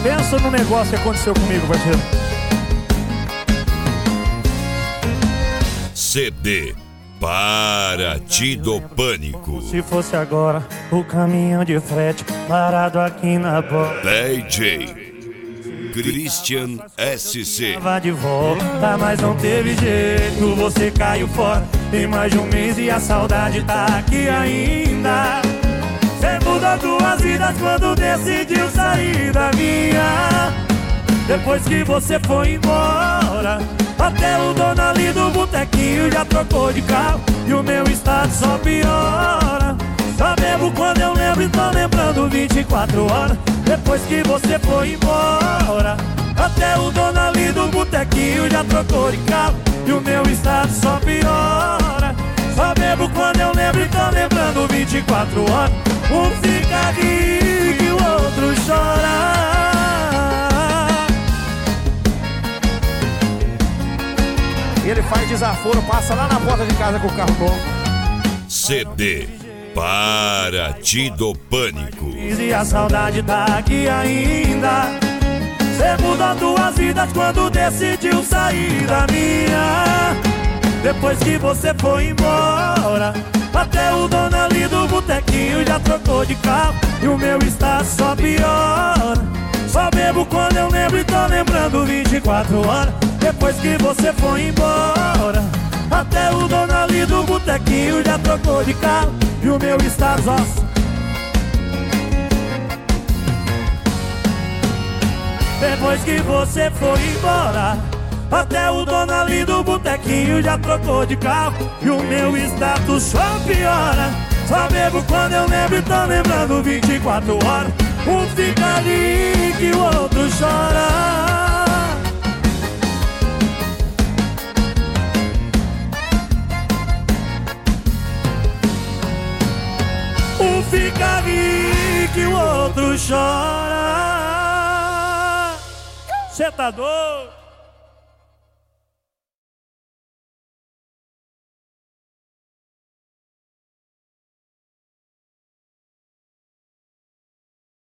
Pensa no negócio que aconteceu comigo, parceiro. CD Para-te do Pânico. Se fosse agora, o caminhão de frete parado aqui na bola. DJ Christian SC. Tava de volta, mas não teve jeito. Você caiu fora, tem mais de um mês e a saudade tá aqui ainda. Você mudou duas vidas quando decidiu sair da minha. Depois que você foi embora, até o dono ali do botequinho já trocou de carro e o meu estado só piora. Só bebo quando eu lembro e tô lembrando 24 horas. Depois que você foi embora, até o dono ali do botequinho já trocou de carro e o meu estado só piora. Só bebo quando eu lembro e tô lembrando 24 horas. Um fica rico e o outro chora. Ele faz desaforo, passa lá na porta de casa com o carro novo. CD Para-te do Pânico. E a saudade tá aqui ainda. Cê mudou duas vidas quando decidiu sair da minha. Depois que você foi embora, até o dono ali do botequinho já trocou de carro e o meu estado só piora. Só bebo quando eu lembro e tô lembrando 24 horas. Depois que você foi embora, até o dono ali do botequinho já trocou de carro e o meu estado só... Depois que você foi embora, até o dono ali do botequinho já trocou de carro e o meu status só piora. Só bebo quando eu lembro e tô lembrando 24 horas. Um fica ali que o outro chora. Um fica ali que o outro chora. Cê tá doido?